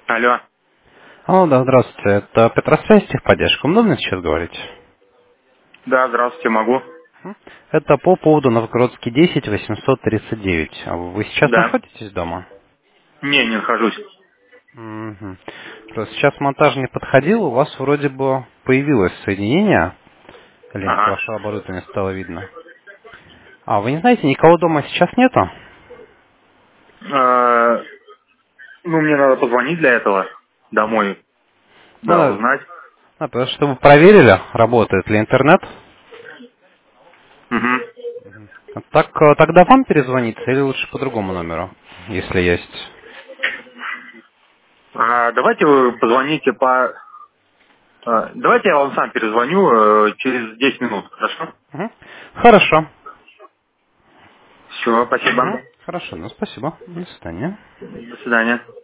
Алло. Алло, да, здравствуйте. Это Петросвязь, техподдержка. Удобно сейчас говорить? Да, здравствуйте, могу. Это по поводу Новгородский 10 839. А вы сейчас Да. находитесь дома? Не нахожусь. Мгм. Просто сейчас монтаж не подходил, у вас вроде бы появилось соединение, линк Ага. вашего оборудования стало видно. А, вы не знаете, никого дома сейчас нету? Э, Ну, мне надо позвонить для этого домой. Да, Надо, узнать. потому что вы проверили, работает ли интернет. Угу. Так, тогда вам перезвониться или лучше по другому номеру, если есть? Давайте вы позвоните Давайте я вам сам перезвоню через 10 минут, хорошо? Мгм. Хорошо. Все, спасибо. Хорошо, ну спасибо. До свидания. До свидания.